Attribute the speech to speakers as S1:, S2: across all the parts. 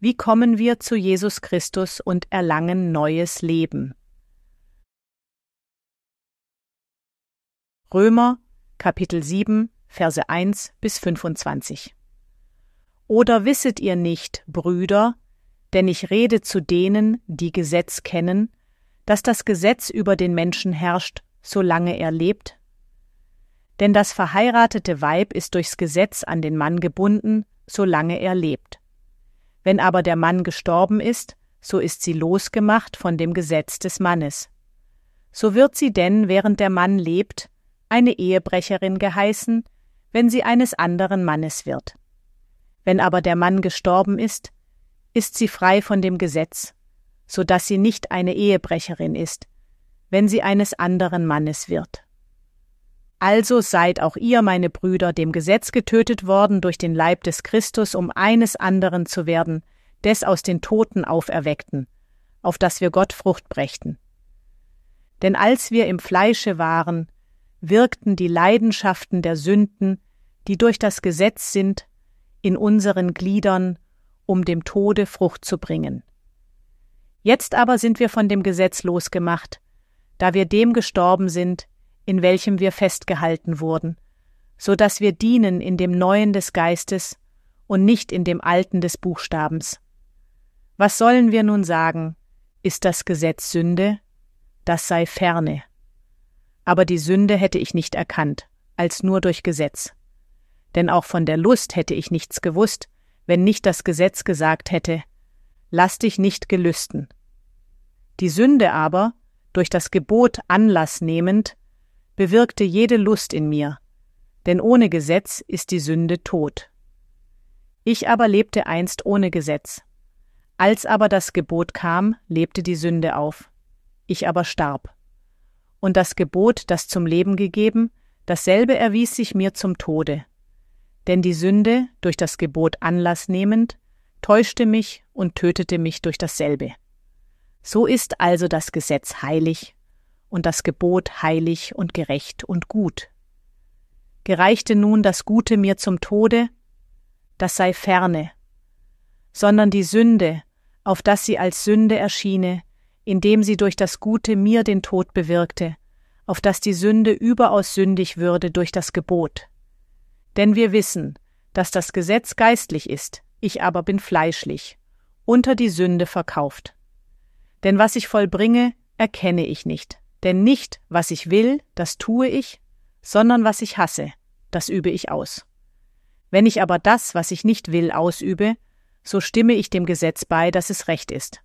S1: Wie kommen wir zu Jesus Christus und erlangen neues Leben? Römer, Kapitel 7, Verse 1 bis 25. Oder wisset ihr nicht, Brüder, denn ich rede zu denen, die Gesetz kennen, dass das Gesetz über den Menschen herrscht, solange er lebt? Denn das verheiratete Weib ist durchs Gesetz an den Mann gebunden, solange er lebt. Wenn aber der Mann gestorben ist, so ist sie losgemacht von dem Gesetz des Mannes. So wird sie denn, während der Mann lebt, eine Ehebrecherin geheißen, wenn sie eines anderen Mannes wird. Wenn aber der Mann gestorben ist sie frei von dem Gesetz, so dass sie nicht eine Ehebrecherin ist, wenn sie eines anderen Mannes wird. Also seid auch ihr, meine Brüder, dem Gesetz getötet worden durch den Leib des Christus, um eines anderen zu werden, des aus den Toten Auferweckten, auf dass wir Gott Frucht brächten. Denn als wir im Fleische waren, wirkten die Leidenschaften der Sünden, die durch das Gesetz sind, in unseren Gliedern, um dem Tode Frucht zu bringen. Jetzt aber sind wir von dem Gesetz losgemacht, da wir dem gestorben sind, in welchem wir festgehalten wurden, so dass wir dienen in dem Neuen des Geistes und nicht in dem Alten des Buchstabens. Was sollen wir nun sagen? Ist das Gesetz Sünde? Das sei ferne. Aber die Sünde hätte ich nicht erkannt, als nur durch Gesetz. Denn auch von der Lust hätte ich nichts gewusst, wenn nicht das Gesetz gesagt hätte, lass dich nicht gelüsten. Die Sünde aber, durch das Gebot Anlass nehmend, bewirkte jede Lust in mir, denn ohne Gesetz ist die Sünde tot. Ich aber lebte einst ohne Gesetz. Als aber das Gebot kam, lebte die Sünde auf. Ich aber starb. Und das Gebot, das zum Leben gegeben, dasselbe erwies sich mir zum Tode. Denn die Sünde, durch das Gebot Anlass nehmend, täuschte mich und tötete mich durch dasselbe. So ist also das Gesetz heilig, und das Gebot heilig und gerecht und gut. Gereichte nun das Gute mir zum Tode, das sei ferne, sondern die Sünde, auf dass sie als Sünde erschiene, indem sie durch das Gute mir den Tod bewirkte, auf dass die Sünde überaus sündig würde durch das Gebot. Denn wir wissen, dass das Gesetz geistlich ist, ich aber bin fleischlich, unter die Sünde verkauft. Denn was ich vollbringe, erkenne ich nicht. Denn nicht, was ich will, das tue ich, sondern was ich hasse, das übe ich aus. Wenn ich aber das, was ich nicht will, ausübe, so stimme ich dem Gesetz bei, dass es recht ist.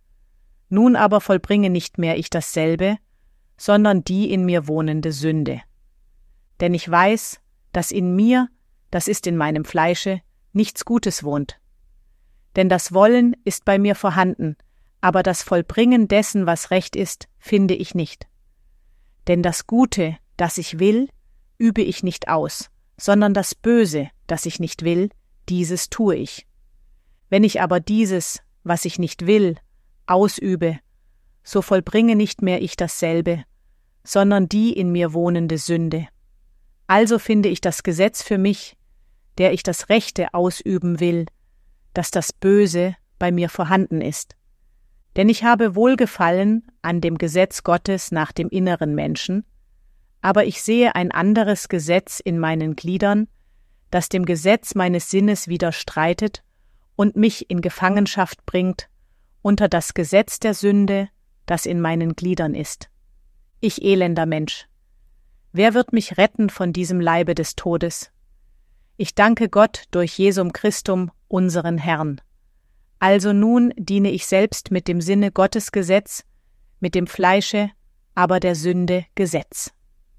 S1: Nun aber vollbringe nicht mehr ich dasselbe, sondern die in mir wohnende Sünde. Denn ich weiß, dass in mir, das ist in meinem Fleische, nichts Gutes wohnt. Denn das Wollen ist bei mir vorhanden, aber das Vollbringen dessen, was recht ist, finde ich nicht. Denn das Gute, das ich will, übe ich nicht aus, sondern das Böse, das ich nicht will, dieses tue ich. Wenn ich aber dieses, was ich nicht will, ausübe, so vollbringe nicht mehr ich dasselbe, sondern die in mir wohnende Sünde. Also finde ich das Gesetz für mich, der ich das Rechte ausüben will, dass das Böse bei mir vorhanden ist. Denn ich habe Wohlgefallen an dem Gesetz Gottes nach dem inneren Menschen, aber ich sehe ein anderes Gesetz in meinen Gliedern, das dem Gesetz meines Sinnes widerstreitet und mich in Gefangenschaft bringt unter das Gesetz der Sünde, das in meinen Gliedern ist. Ich elender Mensch! Wer wird mich retten von diesem Leibe des Todes? Ich danke Gott durch Jesum Christum, unseren Herrn. Also nun diene ich selbst mit dem Sinne Gottes Gesetz, mit dem Fleische, aber der Sünde Gesetz.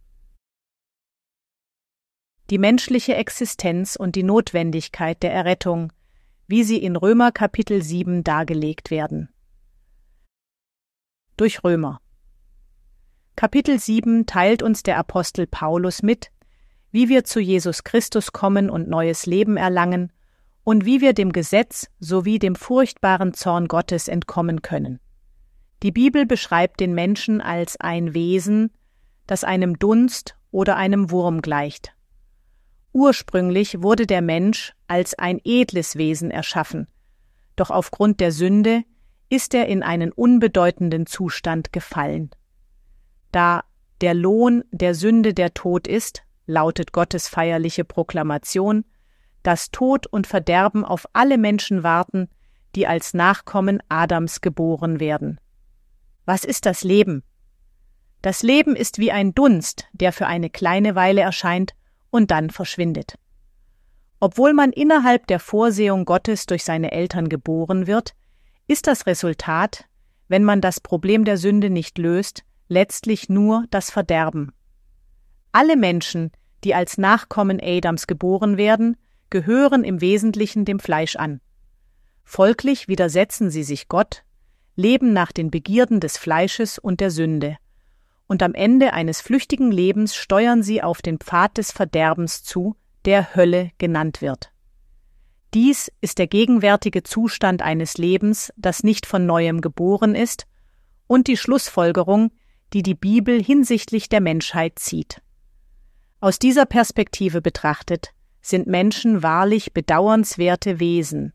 S1: Die menschliche Existenz und die Notwendigkeit der Errettung, wie sie in Römer Kapitel 7 dargelegt werden. Durch Römer. Kapitel 7 teilt uns der Apostel Paulus mit, wie wir zu Jesus Christus kommen und neues Leben erlangen und wie wir dem Gesetz sowie dem furchtbaren Zorn Gottes entkommen können. Die Bibel beschreibt den Menschen als ein Wesen, das einem Dunst oder einem Wurm gleicht. Ursprünglich wurde der Mensch als ein edles Wesen erschaffen, doch aufgrund der Sünde ist er in einen unbedeutenden Zustand gefallen. Da der Lohn der Sünde der Tod ist, lautet Gottes feierliche Proklamation, dass Tod und Verderben auf alle Menschen warten, die als Nachkommen Adams geboren werden. Was ist das Leben? Das Leben ist wie ein Dunst, der für eine kleine Weile erscheint und dann verschwindet. Obwohl man innerhalb der Vorsehung Gottes durch seine Eltern geboren wird, ist das Resultat, wenn man das Problem der Sünde nicht löst, letztlich nur das Verderben. Alle Menschen, die als Nachkommen Adams geboren werden, gehören im Wesentlichen dem Fleisch an. Folglich widersetzen sie sich Gott, leben nach den Begierden des Fleisches und der Sünde, und am Ende eines flüchtigen Lebens steuern sie auf den Pfad des Verderbens zu, der Hölle genannt wird. Dies ist der gegenwärtige Zustand eines Lebens, das nicht von Neuem geboren ist, und die Schlussfolgerung, die die Bibel hinsichtlich der Menschheit zieht. Aus dieser Perspektive betrachtet sind Menschen wahrlich bedauernswerte Wesen.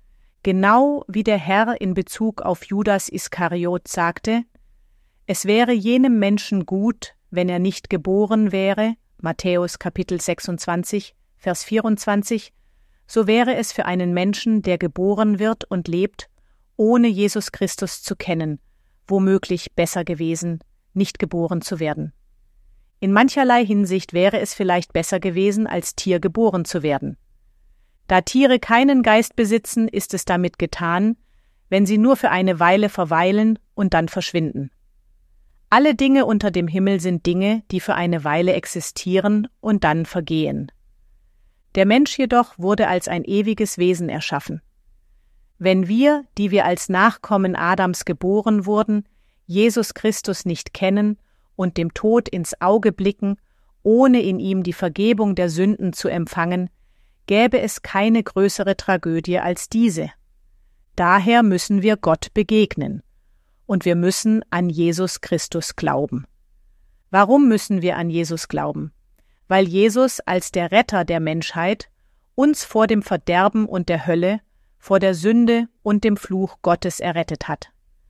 S1: Genau wie der Herr in Bezug auf Judas Iskariot sagte, es wäre jenem Menschen gut, wenn er nicht geboren wäre, Matthäus Kapitel 26, Vers 24, so wäre es für einen Menschen, der geboren wird und lebt, ohne Jesus Christus zu kennen, womöglich besser gewesen, nicht geboren zu werden. In mancherlei Hinsicht wäre es vielleicht besser gewesen, als Tier geboren zu werden. Da Tiere keinen Geist besitzen, ist es damit getan, wenn sie nur für eine Weile verweilen und dann verschwinden. Alle Dinge unter dem Himmel sind Dinge, die für eine Weile existieren und dann vergehen. Der Mensch jedoch wurde als ein ewiges Wesen erschaffen. Wenn wir, die wir als Nachkommen Adams geboren wurden, Jesus Christus nicht kennen und dem Tod ins Auge blicken, ohne in ihm die Vergebung der Sünden zu empfangen, gäbe es keine größere Tragödie als diese. Daher müssen wir Gott begegnen, und wir müssen an Jesus Christus glauben. Warum müssen wir an Jesus glauben? Weil Jesus als der Retter der Menschheit uns vor dem Verderben und der Hölle, vor der Sünde und dem Fluch Gottes errettet hat.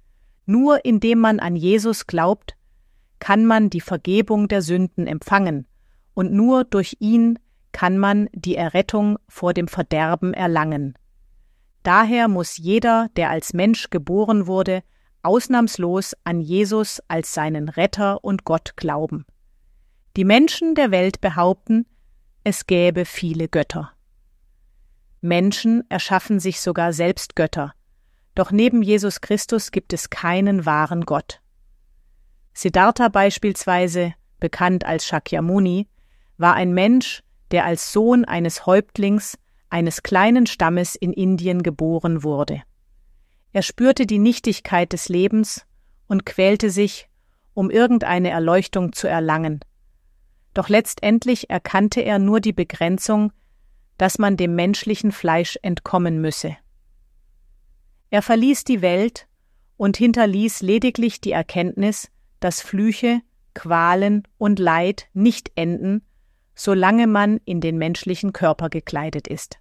S1: Nur indem man an Jesus glaubt, kann man die Vergebung der Sünden empfangen, und nur durch ihn kann man die Errettung vor dem Verderben erlangen. Daher muss jeder, der als Mensch geboren wurde, ausnahmslos an Jesus als seinen Retter und Gott glauben. Die Menschen der Welt behaupten, es gäbe viele Götter. Menschen erschaffen sich sogar selbst Götter, doch neben Jesus Christus gibt es keinen wahren Gott. Siddhartha beispielsweise, bekannt als Shakyamuni, war ein Mensch, der als Sohn eines Häuptlings eines kleinen Stammes in Indien geboren wurde. Er spürte die Nichtigkeit des Lebens und quälte sich, um irgendeine Erleuchtung zu erlangen. Doch letztendlich erkannte er nur die Begrenzung, dass man dem menschlichen Fleisch entkommen müsse. Er verließ die Welt und hinterließ lediglich die Erkenntnis, dass Flüche, Qualen und Leid nicht enden, solange man in den menschlichen Körper gekleidet ist.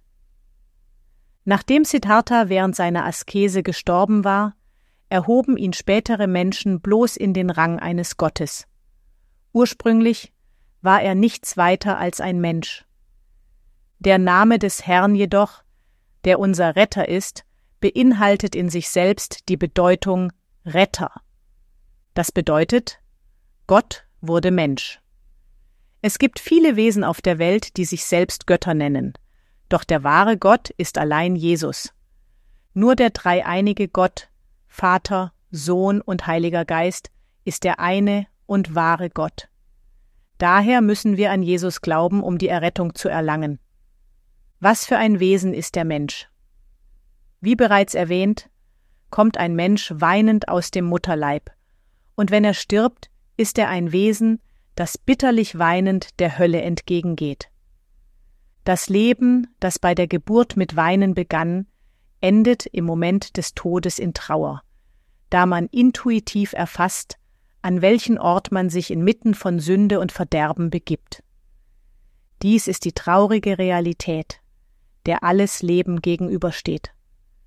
S1: Nachdem Siddhartha während seiner Askese gestorben war, erhoben ihn spätere Menschen bloß in den Rang eines Gottes. Ursprünglich war er nichts weiter als ein Mensch. Der Name des Herrn jedoch, der unser Retter ist, beinhaltet in sich selbst die Bedeutung Retter. Das bedeutet, Gott wurde Mensch. Es gibt viele Wesen auf der Welt, die sich selbst Götter nennen, doch der wahre Gott ist allein Jesus. Nur der dreieinige Gott, Vater, Sohn und Heiliger Geist, ist der eine und wahre Gott. Daher müssen wir an Jesus glauben, um die Errettung zu erlangen. Was für ein Wesen ist der Mensch? Wie bereits erwähnt, kommt ein Mensch weinend aus dem Mutterleib, und wenn er stirbt, ist er ein Wesen, das bitterlich weinend der Hölle entgegengeht. Das Leben, das bei der Geburt mit Weinen begann, endet im Moment des Todes in Trauer, da man intuitiv erfasst, an welchen Ort man sich inmitten von Sünde und Verderben begibt. Dies ist die traurige Realität, der alles Leben gegenübersteht.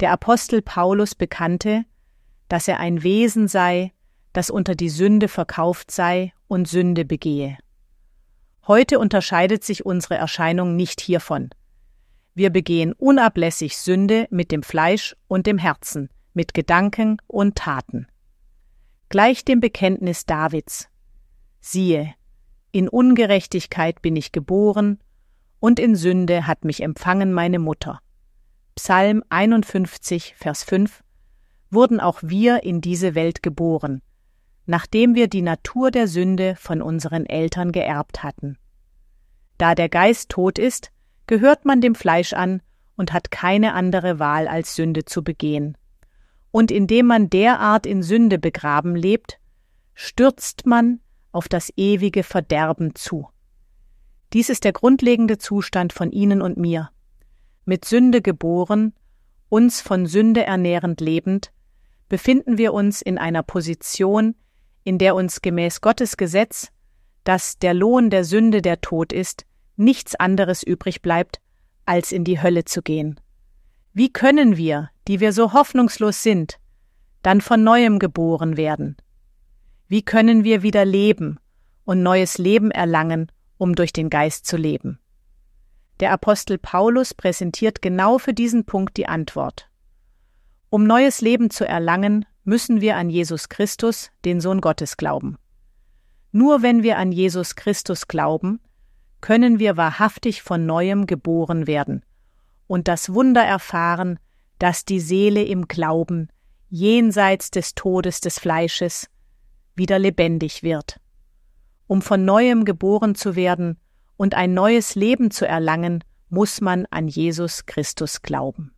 S1: Der Apostel Paulus bekannte, dass er ein Wesen sei, das unter die Sünde verkauft sei und Sünde begehe. Heute unterscheidet sich unsere Erscheinung nicht hiervon. Wir begehen unablässig Sünde mit dem Fleisch und dem Herzen, mit Gedanken und Taten. Gleich dem Bekenntnis Davids: Siehe, in Ungerechtigkeit bin ich geboren, und in Sünde hat mich empfangen meine Mutter. Psalm 51, Vers 5, wurden auch wir in diese Welt geboren, nachdem wir die Natur der Sünde von unseren Eltern geerbt hatten. Da der Geist tot ist, gehört man dem Fleisch an und hat keine andere Wahl, als Sünde zu begehen. Und indem man derart in Sünde begraben lebt, stürzt man auf das ewige Verderben zu. Dies ist der grundlegende Zustand von Ihnen und mir. Mit Sünde geboren, uns von Sünde ernährend lebend, befinden wir uns in einer Position, in der uns gemäß Gottes Gesetz, dass der Lohn der Sünde der Tod ist, nichts anderes übrig bleibt, als in die Hölle zu gehen. Wie können wir, die wir so hoffnungslos sind, dann von Neuem geboren werden? Wie können wir wieder leben und neues Leben erlangen, um durch den Geist zu leben? Der Apostel Paulus präsentiert genau für diesen Punkt die Antwort. Um neues Leben zu erlangen, müssen wir an Jesus Christus, den Sohn Gottes, glauben. Nur wenn wir an Jesus Christus glauben, können wir wahrhaftig von Neuem geboren werden und das Wunder erfahren, dass die Seele im Glauben, jenseits des Todes des Fleisches, wieder lebendig wird. Um von Neuem geboren zu werden und ein neues Leben zu erlangen, muss man an Jesus Christus glauben.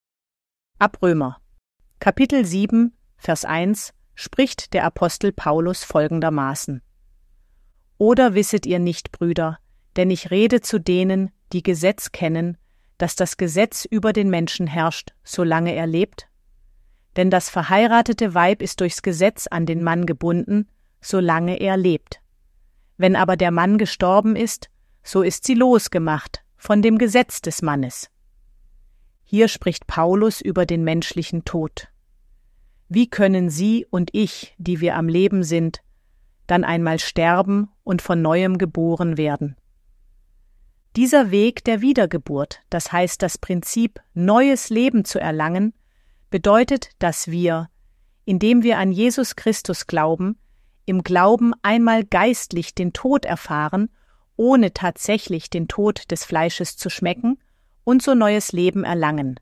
S1: Ab Römer, Kapitel 7, Vers 1, spricht der Apostel Paulus folgendermaßen: Oder wisset ihr nicht, Brüder, denn ich rede zu denen, die Gesetz kennen, dass das Gesetz über den Menschen herrscht, solange er lebt? Denn das verheiratete Weib ist durchs Gesetz an den Mann gebunden, solange er lebt. Wenn aber der Mann gestorben ist, so ist sie losgemacht von dem Gesetz des Mannes. Hier spricht Paulus über den menschlichen Tod. Wie können Sie und ich, die wir am Leben sind, dann einmal sterben und von Neuem geboren werden? Dieser Weg der Wiedergeburt, das heißt das Prinzip, neues Leben zu erlangen, bedeutet, dass wir, indem wir an Jesus Christus glauben, im Glauben einmal geistlich den Tod erfahren, ohne tatsächlich den Tod des Fleisches zu schmecken, und so neues Leben erlangen.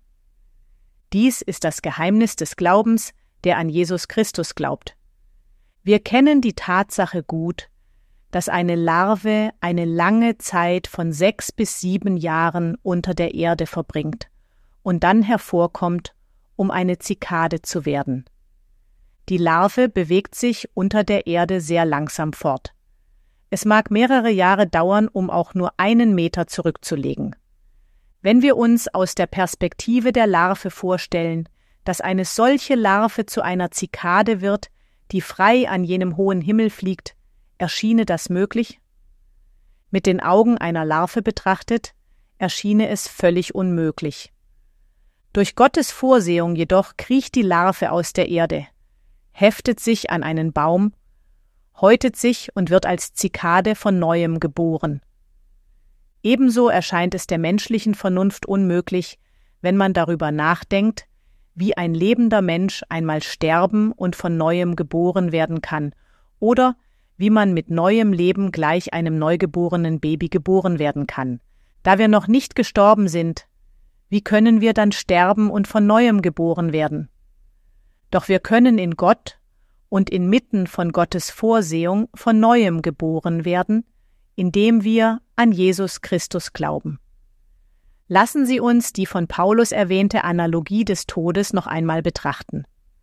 S1: Dies ist das Geheimnis des Glaubens, der an Jesus Christus glaubt. Wir kennen die Tatsache gut, dass eine Larve eine lange Zeit von 6 bis 7 Jahren unter der Erde verbringt und dann hervorkommt, um eine Zikade zu werden. Die Larve bewegt sich unter der Erde sehr langsam fort. Es mag mehrere Jahre dauern, um auch nur 1 Meter zurückzulegen. Wenn wir uns aus der Perspektive der Larve vorstellen, dass eine solche Larve zu einer Zikade wird, die frei an jenem hohen Himmel fliegt, erschiene das möglich? Mit den Augen einer Larve betrachtet, erschiene es völlig unmöglich. Durch Gottes Vorsehung jedoch kriecht die Larve aus der Erde, heftet sich an einen Baum, häutet sich und wird als Zikade von Neuem geboren. Ebenso erscheint es der menschlichen Vernunft unmöglich, wenn man darüber nachdenkt, wie ein lebender Mensch einmal sterben und von Neuem geboren werden kann oder wie man mit neuem Leben gleich einem neugeborenen Baby geboren werden kann. Da wir noch nicht gestorben sind, wie können wir dann sterben und von Neuem geboren werden? Doch wir können in Gott und inmitten von Gottes Vorsehung von Neuem geboren werden, indem wir an Jesus Christus glauben. Lassen Sie uns die von Paulus erwähnte Analogie des Todes noch einmal betrachten.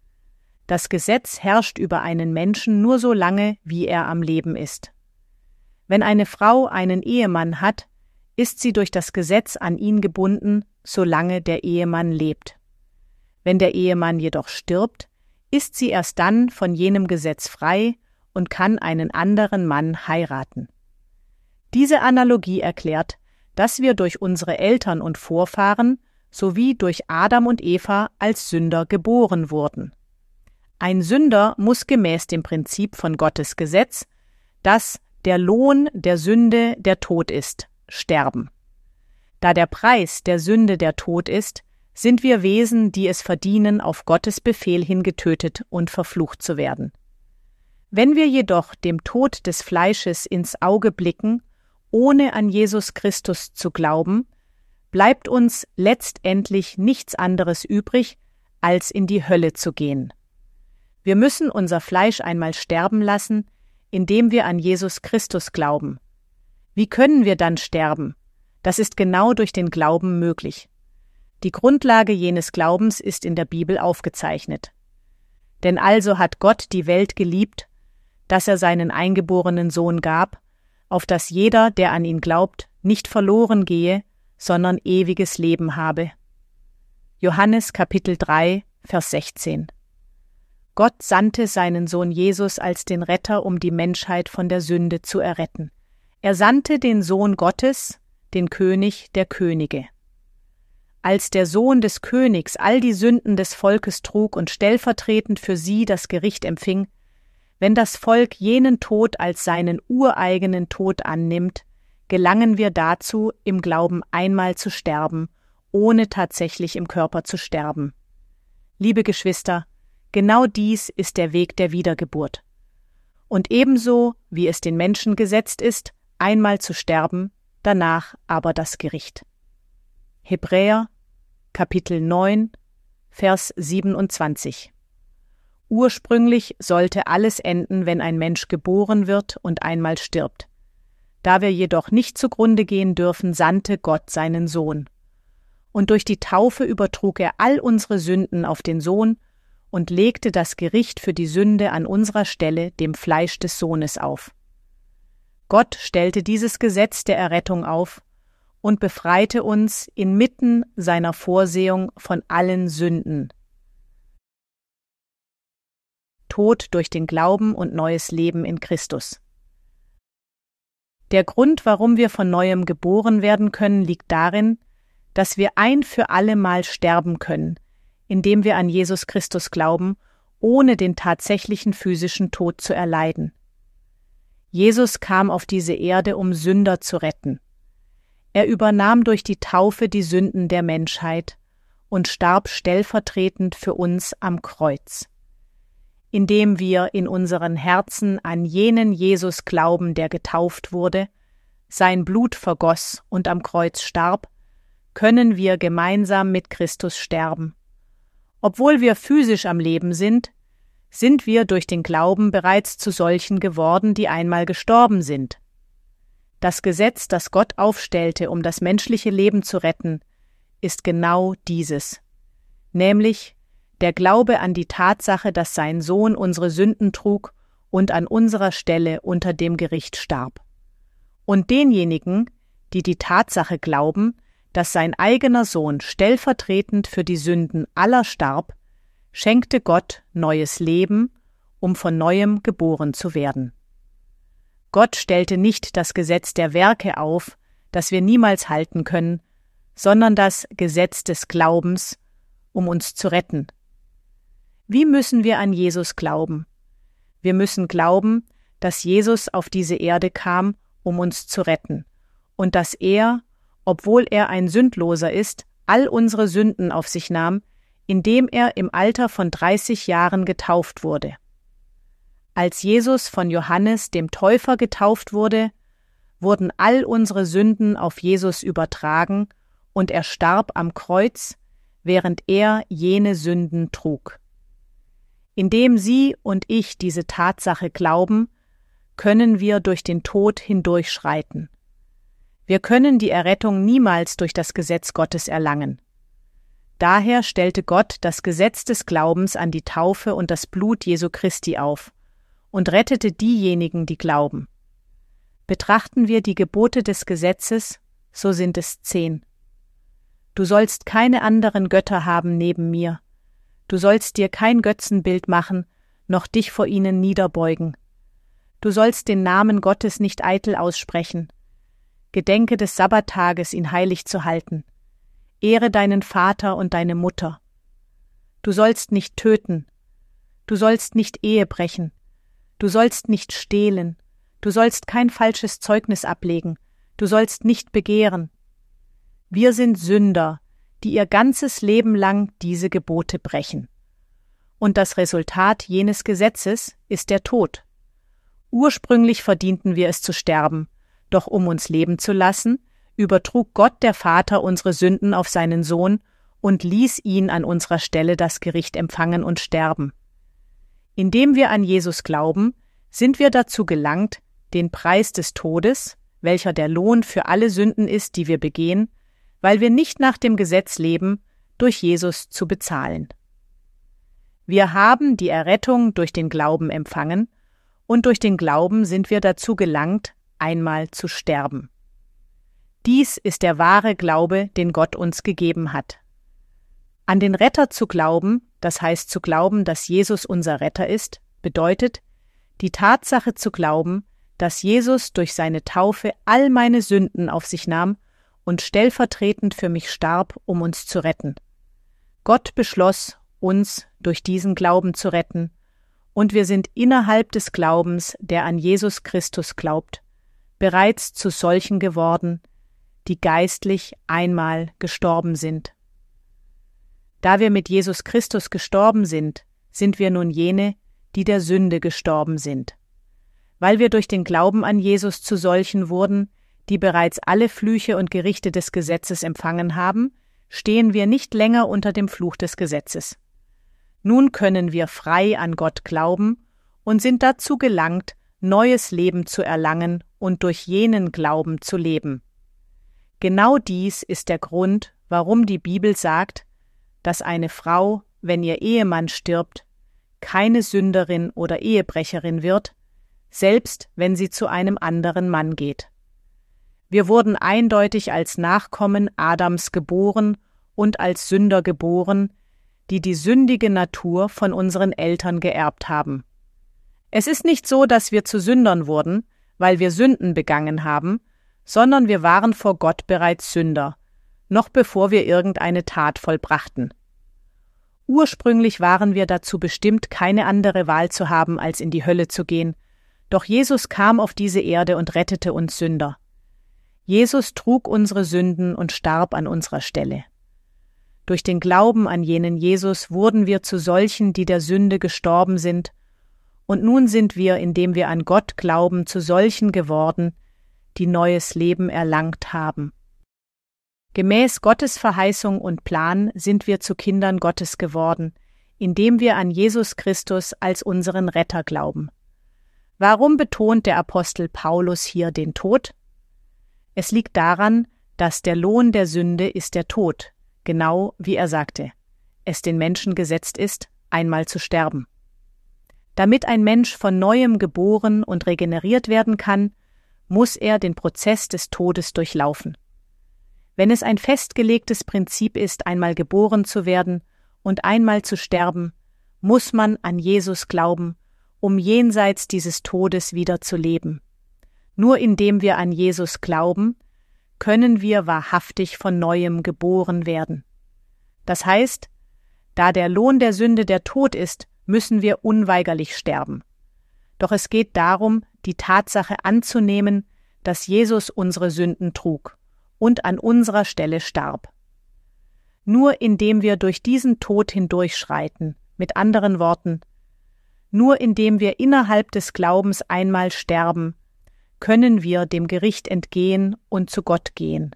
S1: Das Gesetz herrscht über einen Menschen nur so lange, wie er am Leben ist. Wenn eine Frau einen Ehemann hat, ist sie durch das Gesetz an ihn gebunden, solange der Ehemann lebt. Wenn der Ehemann jedoch stirbt, ist sie erst dann von jenem Gesetz frei und kann einen anderen Mann heiraten. Diese Analogie erklärt, dass wir durch unsere Eltern und Vorfahren sowie durch Adam und Eva als Sünder geboren wurden. Ein Sünder muss gemäß dem Prinzip von Gottes Gesetz, dass der Lohn der Sünde der Tod ist, sterben. Da der Preis der Sünde der Tod ist, sind wir Wesen, die es verdienen, auf Gottes Befehl hin getötet und verflucht zu werden. Wenn wir jedoch dem Tod des Fleisches ins Auge blicken, ohne an Jesus Christus zu glauben, bleibt uns letztendlich nichts anderes übrig, als in die Hölle zu gehen. Wir müssen unser Fleisch einmal sterben lassen, indem wir an Jesus Christus glauben. Wie können wir dann sterben? Das ist genau durch den Glauben möglich. Die Grundlage jenes Glaubens ist in der Bibel aufgezeichnet. Denn also hat Gott die Welt geliebt, dass er seinen eingeborenen Sohn gab, auf dass jeder, der an ihn glaubt, nicht verloren gehe, sondern ewiges Leben habe. Johannes Kapitel 3, Vers 16. Gott sandte seinen Sohn Jesus als den Retter, um die Menschheit von der Sünde zu erretten. Er sandte den Sohn Gottes, den König der Könige. Als der Sohn des Königs all die Sünden des Volkes trug und stellvertretend für sie das Gericht empfing, wenn das Volk jenen Tod als seinen ureigenen Tod annimmt, gelangen wir dazu, im Glauben einmal zu sterben, ohne tatsächlich im Körper zu sterben. Liebe Geschwister, genau dies ist der Weg der Wiedergeburt. Und ebenso, wie es den Menschen gesetzt ist, einmal zu sterben, danach aber das Gericht. Hebräer, Kapitel 9, Vers 27. Ursprünglich sollte alles enden, wenn ein Mensch geboren wird und einmal stirbt. Da wir jedoch nicht zugrunde gehen dürfen, sandte Gott seinen Sohn. Und durch die Taufe übertrug er all unsere Sünden auf den Sohn und legte das Gericht für die Sünde an unserer Stelle dem Fleisch des Sohnes auf. Gott stellte dieses Gesetz der Errettung auf und befreite uns inmitten seiner Vorsehung von allen Sünden. Tod durch den Glauben und neues Leben in Christus. Der Grund, warum wir von Neuem geboren werden können, liegt darin, dass wir ein für alle Mal sterben können, indem wir an Jesus Christus glauben, ohne den tatsächlichen physischen Tod zu erleiden. Jesus kam auf diese Erde, um Sünder zu retten. Er übernahm durch die Taufe die Sünden der Menschheit und starb stellvertretend für uns am Kreuz. Indem wir in unseren Herzen an jenen Jesus glauben, der getauft wurde, sein Blut vergoss und am Kreuz starb, können wir gemeinsam mit Christus sterben. Obwohl wir physisch am Leben sind wir durch den Glauben bereits zu solchen geworden, die einmal gestorben sind. Das Gesetz, das Gott aufstellte, um das menschliche Leben zu retten, ist genau dieses, nämlich der Glaube an die Tatsache, dass sein Sohn unsere Sünden trug und an unserer Stelle unter dem Gericht starb. Und denjenigen, die die Tatsache glauben, dass sein eigener Sohn stellvertretend für die Sünden aller starb, schenkte Gott neues Leben, um von Neuem geboren zu werden. Gott stellte nicht das Gesetz der Werke auf, das wir niemals halten können, sondern das Gesetz des Glaubens, um uns zu retten. Wie müssen wir an Jesus glauben? Wir müssen glauben, dass Jesus auf diese Erde kam, um uns zu retten, und dass er, obwohl er ein Sündloser ist, all unsere Sünden auf sich nahm, indem er im Alter von 30 Jahren getauft wurde. Als Jesus von Johannes dem Täufer getauft wurde, wurden all unsere Sünden auf Jesus übertragen und er starb am Kreuz, während er jene Sünden trug. Indem Sie und ich diese Tatsache glauben, können wir durch den Tod hindurchschreiten. Wir können die Errettung niemals durch das Gesetz Gottes erlangen. Daher stellte Gott das Gesetz des Glaubens an die Taufe und das Blut Jesu Christi auf und rettete diejenigen, die glauben. Betrachten wir die Gebote des Gesetzes, so sind es 10. Du sollst keine anderen Götter haben neben mir. Du sollst dir kein Götzenbild machen, noch dich vor ihnen niederbeugen. Du sollst den Namen Gottes nicht eitel aussprechen. Gedenke des Sabbattages, ihn heilig zu halten. Ehre deinen Vater und deine Mutter. Du sollst nicht töten. Du sollst nicht Ehe brechen. Du sollst nicht stehlen. Du sollst kein falsches Zeugnis ablegen. Du sollst nicht begehren. Wir sind Sünder, die ihr ganzes Leben lang diese Gebote brechen. Und das Resultat jenes Gesetzes ist der Tod. Ursprünglich verdienten wir es zu sterben, doch um uns leben zu lassen, übertrug Gott der Vater unsere Sünden auf seinen Sohn und ließ ihn an unserer Stelle das Gericht empfangen und sterben. Indem wir an Jesus glauben, sind wir dazu gelangt, den Preis des Todes, welcher der Lohn für alle Sünden ist, die wir begehen, weil wir nicht nach dem Gesetz leben, durch Jesus zu bezahlen. Wir haben die Errettung durch den Glauben empfangen, und durch den Glauben sind wir dazu gelangt, einmal zu sterben. Dies ist der wahre Glaube, den Gott uns gegeben hat. An den Retter zu glauben, das heißt zu glauben, dass Jesus unser Retter ist, bedeutet, die Tatsache zu glauben, dass Jesus durch seine Taufe all meine Sünden auf sich nahm und stellvertretend für mich starb, um uns zu retten. Gott beschloss, uns durch diesen Glauben zu retten, und wir sind innerhalb des Glaubens, der an Jesus Christus glaubt, bereits zu solchen geworden, die geistlich einmal gestorben sind. Da wir mit Jesus Christus gestorben sind, sind wir nun jene, die der Sünde gestorben sind. Weil wir durch den Glauben an Jesus zu solchen wurden, die bereits alle Flüche und Gerichte des Gesetzes empfangen haben, stehen wir nicht länger unter dem Fluch des Gesetzes. Nun können wir frei an Gott glauben und sind dazu gelangt, neues Leben zu erlangen und durch jenen Glauben zu leben. Genau dies ist der Grund, warum die Bibel sagt, dass eine Frau, wenn ihr Ehemann stirbt, keine Sünderin oder Ehebrecherin wird, selbst wenn sie zu einem anderen Mann geht. Wir wurden eindeutig als Nachkommen Adams geboren und als Sünder geboren, die die sündige Natur von unseren Eltern geerbt haben. Es ist nicht so, dass wir zu Sündern wurden, weil wir Sünden begangen haben, sondern wir waren vor Gott bereits Sünder, noch bevor wir irgendeine Tat vollbrachten. Ursprünglich waren wir dazu bestimmt, keine andere Wahl zu haben, als in die Hölle zu gehen, doch Jesus kam auf diese Erde und rettete uns Sünder. Jesus trug unsere Sünden und starb an unserer Stelle. Durch den Glauben an jenen Jesus wurden wir zu solchen, die der Sünde gestorben sind, und nun sind wir, indem wir an Gott glauben, zu solchen geworden, die neues Leben erlangt haben. Gemäß Gottes Verheißung und Plan sind wir zu Kindern Gottes geworden, indem wir an Jesus Christus als unseren Retter glauben. Warum betont der Apostel Paulus hier den Tod? Es liegt daran, dass der Lohn der Sünde ist der Tod, genau wie er sagte, es den Menschen gesetzt ist, einmal zu sterben. Damit ein Mensch von Neuem geboren und regeneriert werden kann, muss er den Prozess des Todes durchlaufen. Wenn es ein festgelegtes Prinzip ist, einmal geboren zu werden und einmal zu sterben, muss man an Jesus glauben, um jenseits dieses Todes wieder zu leben. Nur indem wir an Jesus glauben, können wir wahrhaftig von Neuem geboren werden. Das heißt, da der Lohn der Sünde der Tod ist, müssen wir unweigerlich sterben. Doch es geht darum, die Tatsache anzunehmen, dass Jesus unsere Sünden trug und an unserer Stelle starb. Nur indem wir durch diesen Tod hindurchschreiten, mit anderen Worten, nur indem wir innerhalb des Glaubens einmal sterben, können wir dem Gericht entgehen und zu Gott gehen.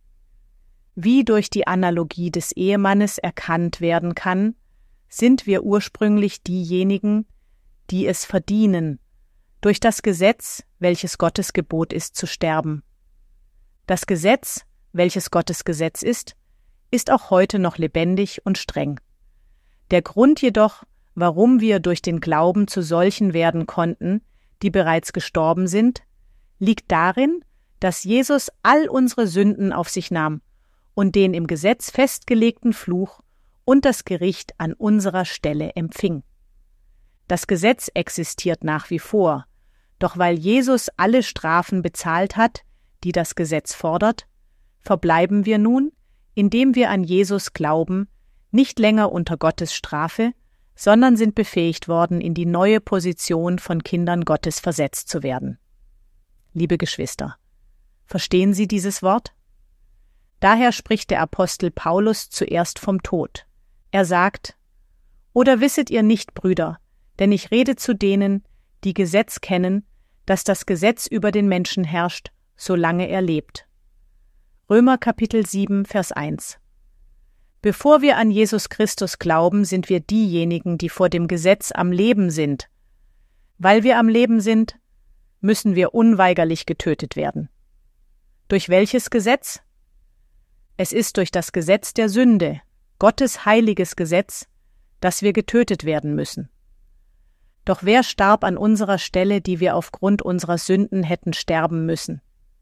S1: Wie durch die Analogie des Ehemannes erkannt werden kann, sind wir ursprünglich diejenigen, die es verdienen, durch das Gesetz, welches Gottes Gebot ist, zu sterben. Das Gesetz, welches Gottes Gesetz ist auch heute noch lebendig und streng. Der Grund jedoch, warum wir durch den Glauben zu solchen werden konnten, die bereits gestorben sind, liegt darin, dass Jesus all unsere Sünden auf sich nahm und den im Gesetz festgelegten Fluch und das Gericht an unserer Stelle empfing. Das Gesetz existiert nach wie vor, doch weil Jesus alle Strafen bezahlt hat, die das Gesetz fordert, verbleiben wir nun, indem wir an Jesus glauben, nicht länger unter Gottes Strafe, sondern sind befähigt worden, in die neue Position von Kindern Gottes versetzt zu werden. Liebe Geschwister, verstehen Sie dieses Wort? Daher spricht der Apostel Paulus zuerst vom Tod. Er sagt: Oder wisset ihr nicht, Brüder, denn ich rede zu denen, die Gesetz kennen, dass das Gesetz über den Menschen herrscht, solange er lebt. Römer Kapitel 7, Vers 1. Bevor wir an Jesus Christus glauben, sind wir diejenigen, die vor dem Gesetz am Leben sind. Weil wir am Leben sind, müssen wir unweigerlich getötet werden. Durch welches Gesetz? Es ist durch das Gesetz der Sünde, Gottes heiliges Gesetz, dass wir getötet werden müssen. Doch wer starb an unserer Stelle, die wir aufgrund unserer Sünden hätten sterben müssen?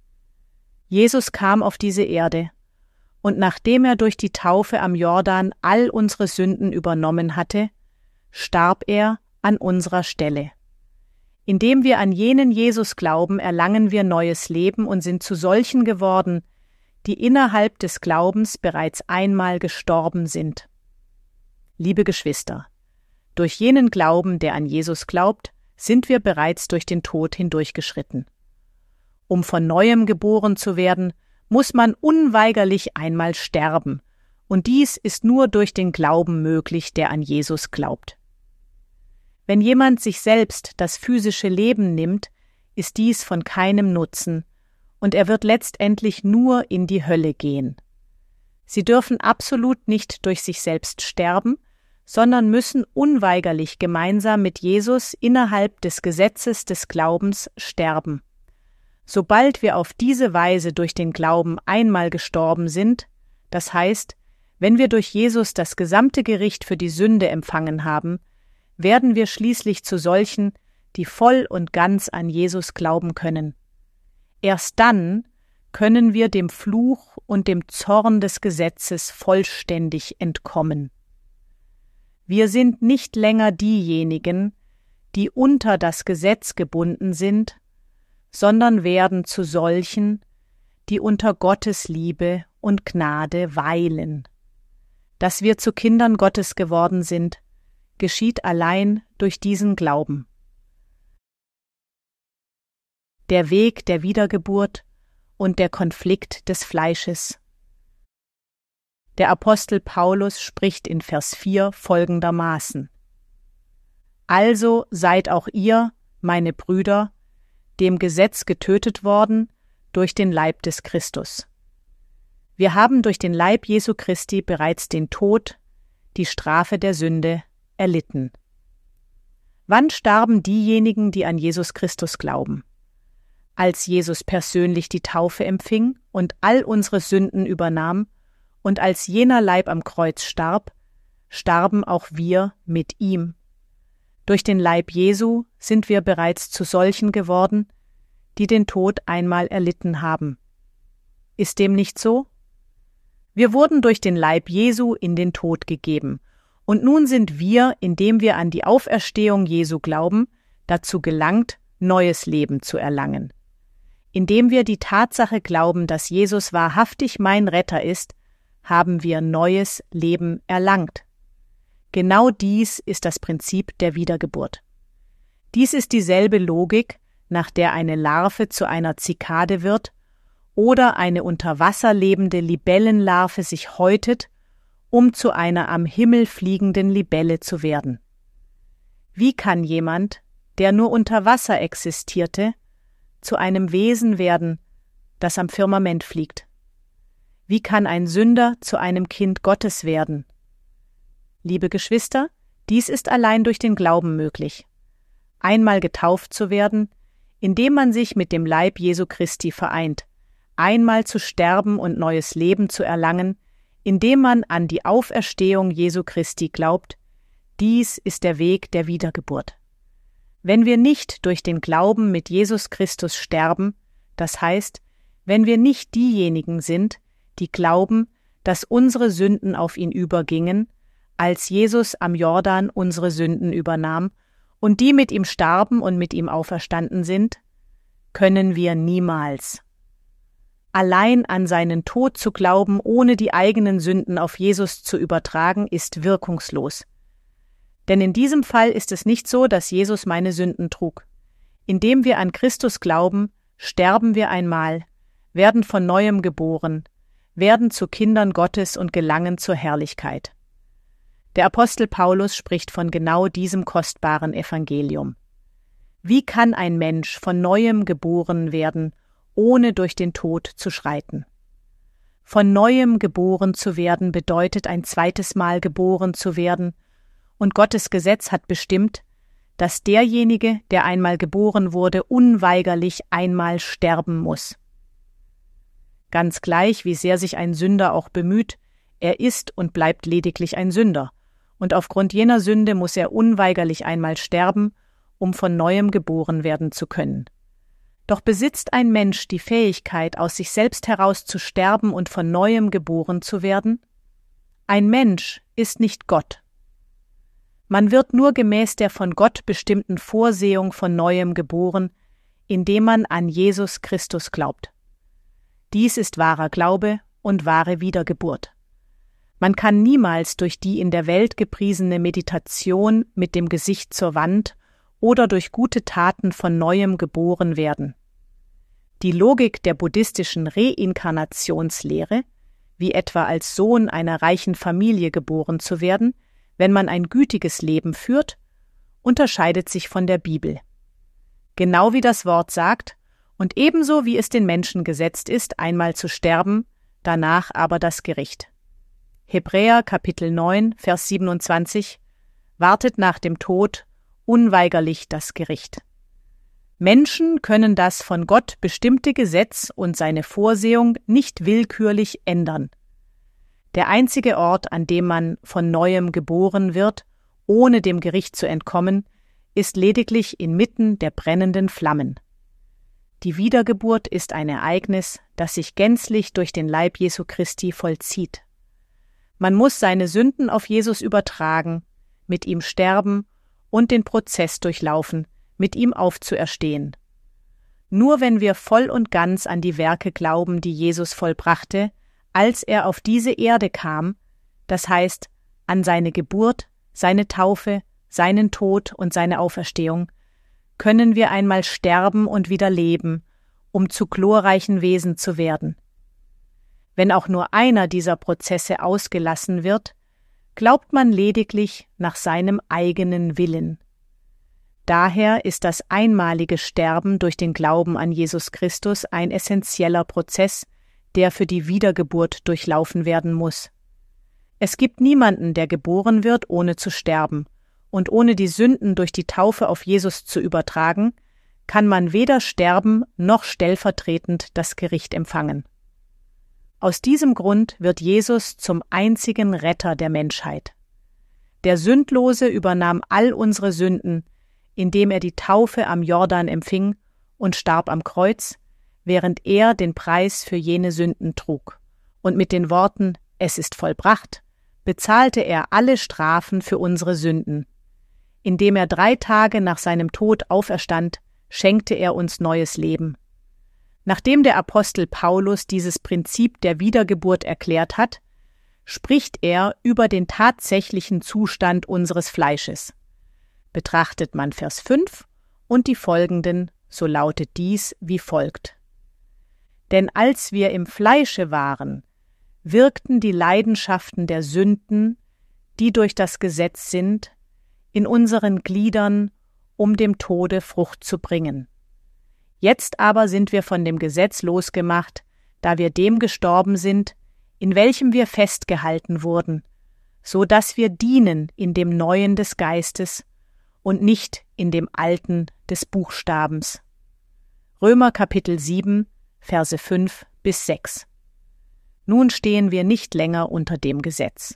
S1: Jesus kam auf diese Erde, und nachdem er durch die Taufe am Jordan all unsere Sünden übernommen hatte, starb er an unserer Stelle. Indem wir an jenen Jesus glauben, erlangen wir neues Leben und sind zu solchen geworden, die innerhalb des Glaubens bereits einmal gestorben sind. Liebe Geschwister, durch jenen Glauben, der an Jesus glaubt, sind wir bereits durch den Tod hindurchgeschritten. Um von Neuem geboren zu werden, muss man unweigerlich einmal sterben, und dies ist nur durch den Glauben möglich, der an Jesus glaubt. Wenn jemand sich selbst das physische Leben nimmt, ist dies von keinem Nutzen, und er wird letztendlich nur in die Hölle gehen. Sie dürfen absolut nicht durch sich selbst sterben, sondern müssen unweigerlich gemeinsam mit Jesus innerhalb des Gesetzes des Glaubens sterben. Sobald wir auf diese Weise durch den Glauben einmal gestorben sind, das heißt, wenn wir durch Jesus das gesamte Gericht für die Sünde empfangen haben, werden wir schließlich zu solchen, die voll und ganz an Jesus glauben können. Erst dann können wir dem Fluch und dem Zorn des Gesetzes vollständig entkommen. Wir sind nicht länger diejenigen, die unter das Gesetz gebunden sind, sondern werden zu solchen, die unter Gottes Liebe und Gnade weilen. Dass wir zu Kindern Gottes geworden sind, geschieht allein durch diesen Glauben. Der Weg der Wiedergeburt und der Konflikt des Fleisches. Der Apostel Paulus spricht in Vers 4 folgendermaßen: Also seid auch ihr, meine Brüder, dem Gesetz getötet worden durch den Leib des Christus. Wir haben durch den Leib Jesu Christi bereits den Tod, die Strafe der Sünde, erlitten. Wann starben diejenigen, die an Jesus Christus glauben? Als Jesus persönlich die Taufe empfing und all unsere Sünden übernahm, und als jener Leib am Kreuz starb, starben auch wir mit ihm. Durch den Leib Jesu sind wir bereits zu solchen geworden, die den Tod einmal erlitten haben. Ist dem nicht so? Wir wurden durch den Leib Jesu in den Tod gegeben, und nun sind wir, indem wir an die Auferstehung Jesu glauben, dazu gelangt, neues Leben zu erlangen. Indem wir die Tatsache glauben, dass Jesus wahrhaftig mein Retter ist, haben wir neues Leben erlangt. Genau dies ist das Prinzip der Wiedergeburt. Dies ist dieselbe Logik, nach der eine Larve zu einer Zikade wird oder eine unter Wasser lebende Libellenlarve sich häutet, um zu einer am Himmel fliegenden Libelle zu werden. Wie kann jemand, der nur unter Wasser existierte, zu einem Wesen werden, das am Firmament fliegt? Wie kann ein Sünder zu einem Kind Gottes werden? Liebe Geschwister, dies ist allein durch den Glauben möglich. Einmal getauft zu werden, indem man sich mit dem Leib Jesu Christi vereint, einmal zu sterben und neues Leben zu erlangen, indem man an die Auferstehung Jesu Christi glaubt, dies ist der Weg der Wiedergeburt. Wenn wir nicht durch den Glauben mit Jesus Christus sterben, das heißt, wenn wir nicht diejenigen sind, die glauben, dass unsere Sünden auf ihn übergingen, als Jesus am Jordan unsere Sünden übernahm und die mit ihm starben und mit ihm auferstanden sind, können wir niemals. Allein an seinen Tod zu glauben, ohne die eigenen Sünden auf Jesus zu übertragen, ist wirkungslos. Denn in diesem Fall ist es nicht so, dass Jesus meine Sünden trug. Indem wir an Christus glauben, sterben wir einmal, werden von Neuem geboren, werden zu Kindern Gottes und gelangen zur Herrlichkeit. Der Apostel Paulus spricht von genau diesem kostbaren Evangelium. Wie kann ein Mensch von Neuem geboren werden, ohne durch den Tod zu schreiten? Von Neuem geboren zu werden bedeutet, ein zweites Mal geboren zu werden, und Gottes Gesetz hat bestimmt, dass derjenige, der einmal geboren wurde, unweigerlich einmal sterben muss. Ganz gleich, wie sehr sich ein Sünder auch bemüht, er ist und bleibt lediglich ein Sünder, und aufgrund jener Sünde muss er unweigerlich einmal sterben, um von Neuem geboren werden zu können. Doch besitzt ein Mensch die Fähigkeit, aus sich selbst heraus zu sterben und von Neuem geboren zu werden? Ein Mensch ist nicht Gott. Man wird nur gemäß der von Gott bestimmten Vorsehung von Neuem geboren, indem man an Jesus Christus glaubt. Dies ist wahrer Glaube und wahre Wiedergeburt. Man kann niemals durch die in der Welt gepriesene Meditation mit dem Gesicht zur Wand oder durch gute Taten von Neuem geboren werden. Die Logik der buddhistischen Reinkarnationslehre, wie etwa als Sohn einer reichen Familie geboren zu werden, wenn man ein gütiges Leben führt, unterscheidet sich von der Bibel. Genau wie das Wort sagt, und ebenso wie es den Menschen gesetzt ist, einmal zu sterben, danach aber das Gericht. Hebräer Kapitel 9, Vers 27 wartet nach dem Tod unweigerlich das Gericht. Menschen können das von Gott bestimmte Gesetz und seine Vorsehung nicht willkürlich ändern. Der einzige Ort, an dem man von Neuem geboren wird, ohne dem Gericht zu entkommen, ist lediglich inmitten der brennenden Flammen. Die Wiedergeburt ist ein Ereignis, das sich gänzlich durch den Leib Jesu Christi vollzieht. Man muss seine Sünden auf Jesus übertragen, mit ihm sterben und den Prozess durchlaufen, mit ihm aufzuerstehen. Nur wenn wir voll und ganz an die Werke glauben, die Jesus vollbrachte, als er auf diese Erde kam, das heißt an seine Geburt, seine Taufe, seinen Tod und seine Auferstehung, können wir einmal sterben und wieder leben, um zu glorreichen Wesen zu werden. Wenn auch nur einer dieser Prozesse ausgelassen wird, glaubt man lediglich nach seinem eigenen Willen. Daher ist das einmalige Sterben durch den Glauben an Jesus Christus ein essentieller Prozess, der für die Wiedergeburt durchlaufen werden muss. Es gibt niemanden, der geboren wird, ohne zu sterben, und ohne die Sünden durch die Taufe auf Jesus zu übertragen, kann man weder sterben noch stellvertretend das Gericht empfangen. Aus diesem Grund wird Jesus zum einzigen Retter der Menschheit. Der Sündlose übernahm all unsere Sünden, indem er die Taufe am Jordan empfing und starb am Kreuz, während er den Preis für jene Sünden trug. Und mit den Worten »Es ist vollbracht« bezahlte er alle Strafen für unsere Sünden. Indem er 3 Tage nach seinem Tod auferstand, schenkte er uns neues Leben. Nachdem der Apostel Paulus dieses Prinzip der Wiedergeburt erklärt hat, spricht er über den tatsächlichen Zustand unseres Fleisches. Betrachtet man Vers 5 und die folgenden, so lautet dies wie folgt. Denn als wir im Fleische waren, wirkten die Leidenschaften der Sünden, die durch das Gesetz sind, in unseren Gliedern, um dem Tode Frucht zu bringen. Jetzt aber sind wir von dem Gesetz losgemacht, da wir dem gestorben sind, in welchem wir festgehalten wurden, so dass wir dienen in dem Neuen des Geistes und nicht in dem Alten des Buchstabens. Römer Kapitel 7, Verse 5 bis 6. Nun stehen wir nicht länger unter dem Gesetz.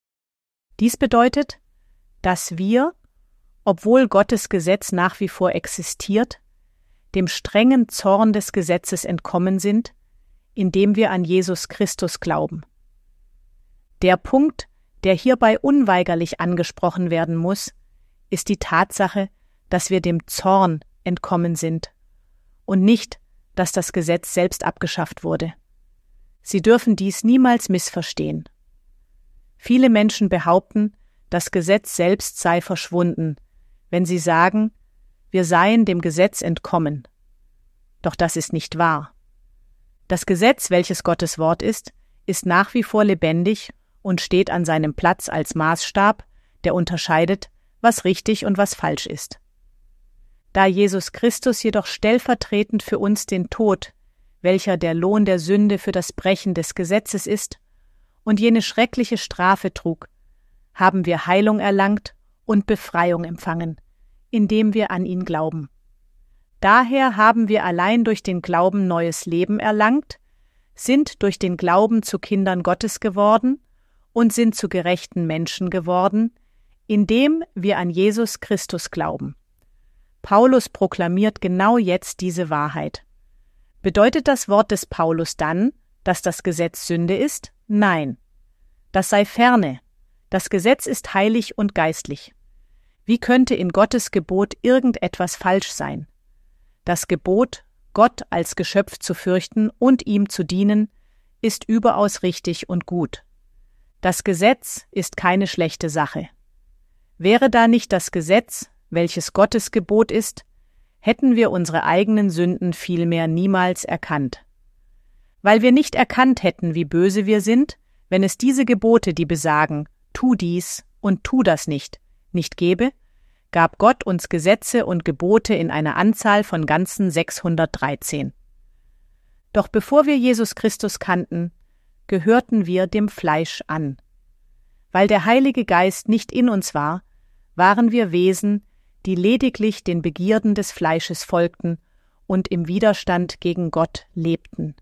S1: Dies bedeutet, dass wir, obwohl Gottes Gesetz nach wie vor existiert, dem strengen Zorn des Gesetzes entkommen sind, indem wir an Jesus Christus glauben. Der Punkt, der hierbei unweigerlich angesprochen werden muss, ist die Tatsache, dass wir dem Zorn entkommen sind und nicht, dass das Gesetz selbst abgeschafft wurde. Sie dürfen dies niemals missverstehen. Viele Menschen behaupten, das Gesetz selbst sei verschwunden, wenn sie sagen, wir seien dem Gesetz entkommen. Doch das ist nicht wahr. Das Gesetz, welches Gottes Wort ist nach wie vor lebendig und steht an seinem Platz als Maßstab, der unterscheidet, was richtig und was falsch ist. Da Jesus Christus jedoch stellvertretend für uns den Tod, welcher der Lohn der Sünde für das Brechen des Gesetzes ist, und jene schreckliche Strafe trug, haben wir Heilung erlangt und Befreiung empfangen, indem wir an ihn glauben. Daher haben wir allein durch den Glauben neues Leben erlangt, sind durch den Glauben zu Kindern Gottes geworden und sind zu gerechten Menschen geworden, indem wir an Jesus Christus glauben. Paulus proklamiert genau jetzt diese Wahrheit. Bedeutet das Wort des Paulus dann, dass das Gesetz Sünde ist? Nein. Das sei ferne. Das Gesetz ist heilig und geistlich. Wie könnte in Gottes Gebot irgendetwas falsch sein? Das Gebot, Gott als Geschöpf zu fürchten und ihm zu dienen, ist überaus richtig und gut. Das Gesetz ist keine schlechte Sache. Wäre da nicht das Gesetz, welches Gottes Gebot ist, hätten wir unsere eigenen Sünden vielmehr niemals erkannt. Weil wir nicht erkannt hätten, wie böse wir sind, wenn es diese Gebote, die besagen, tu dies und tu das nicht gäbe, gab Gott uns Gesetze und Gebote in einer Anzahl von ganzen 613. Doch bevor wir Jesus Christus kannten, gehörten wir dem Fleisch an. Weil der Heilige Geist nicht in uns war, waren wir Wesen, die lediglich den Begierden des Fleisches folgten und im Widerstand gegen Gott lebten.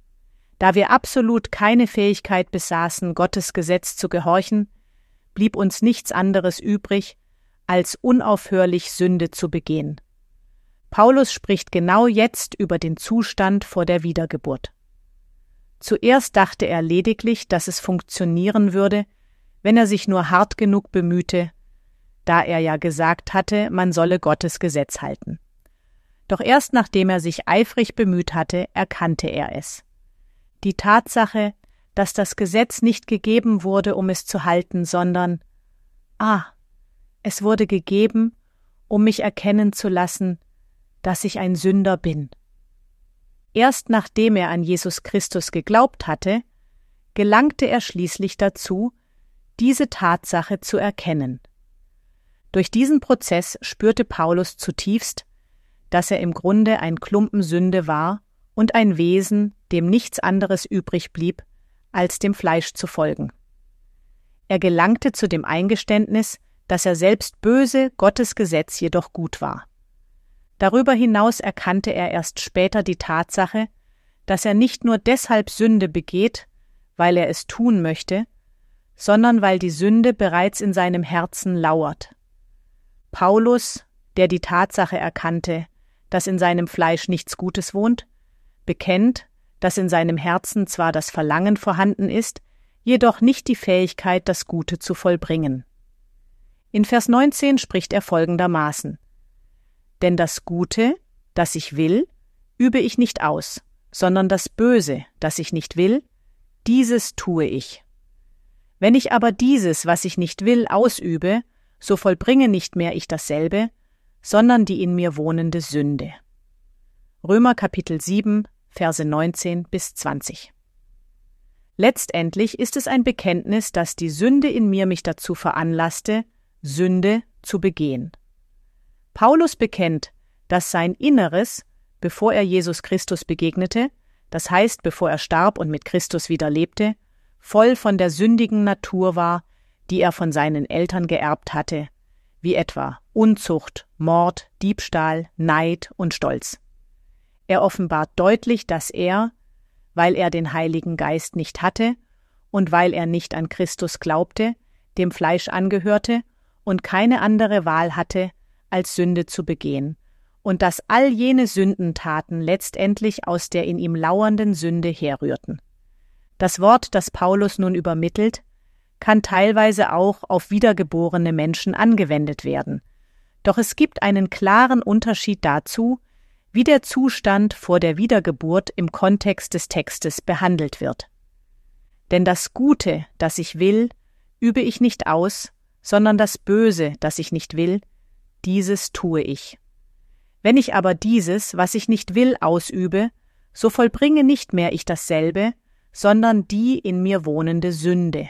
S1: Da wir absolut keine Fähigkeit besaßen, Gottes Gesetz zu gehorchen, blieb uns nichts anderes übrig, als unaufhörlich Sünde zu begehen. Paulus spricht genau jetzt über den Zustand vor der Wiedergeburt. Zuerst dachte er lediglich, dass es funktionieren würde, wenn er sich nur hart genug bemühte, da er ja gesagt hatte, man solle Gottes Gesetz halten. Doch erst nachdem er sich eifrig bemüht hatte, erkannte er es. Die Tatsache, dass das Gesetz nicht gegeben wurde, um es zu halten, sondern es wurde gegeben, um mich erkennen zu lassen, dass ich ein Sünder bin. Erst nachdem er an Jesus Christus geglaubt hatte, gelangte er schließlich dazu, diese Tatsache zu erkennen. Durch diesen Prozess spürte Paulus zutiefst, dass er im Grunde ein Klumpen Sünde war und ein Wesen, dem nichts anderes übrig blieb, als dem Fleisch zu folgen. Er gelangte zu dem Eingeständnis, dass er selbst böse, Gottes Gesetz jedoch gut war. Darüber hinaus erkannte er erst später die Tatsache, dass er nicht nur deshalb Sünde begeht, weil er es tun möchte, sondern weil die Sünde bereits in seinem Herzen lauert. Paulus, der die Tatsache erkannte, dass in seinem Fleisch nichts Gutes wohnt, bekennt, dass in seinem Herzen zwar das Verlangen vorhanden ist, jedoch nicht die Fähigkeit, das Gute zu vollbringen. In Vers 19 spricht er folgendermaßen: Denn das Gute, das ich will, übe ich nicht aus, sondern das Böse, das ich nicht will, dieses tue ich. Wenn ich aber dieses, was ich nicht will, ausübe, so vollbringe nicht mehr ich dasselbe, sondern die in mir wohnende Sünde. Römer Kapitel 7, Verse 19 bis 20. Letztendlich ist es ein Bekenntnis, dass die Sünde in mir mich dazu veranlasste, Sünde zu begehen. Paulus bekennt, dass sein Inneres, bevor er Jesus Christus begegnete, das heißt, bevor er starb und mit Christus wieder lebte, voll von der sündigen Natur war, die er von seinen Eltern geerbt hatte, wie etwa Unzucht, Mord, Diebstahl, Neid und Stolz. Er offenbart deutlich, dass er, weil er den Heiligen Geist nicht hatte und weil er nicht an Christus glaubte, dem Fleisch angehörte und keine andere Wahl hatte, als Sünde zu begehen, und dass all jene Sündentaten letztendlich aus der in ihm lauernden Sünde herrührten. Das Wort, das Paulus nun übermittelt, kann teilweise auch auf wiedergeborene Menschen angewendet werden, doch es gibt einen klaren Unterschied dazu, wie der Zustand vor der Wiedergeburt im Kontext des Textes behandelt wird. Denn das Gute, das ich will, übe ich nicht aus, sondern das Böse, das ich nicht will, dieses tue ich. Wenn ich aber dieses, was ich nicht will, ausübe, so vollbringe nicht mehr ich dasselbe, sondern die in mir wohnende Sünde.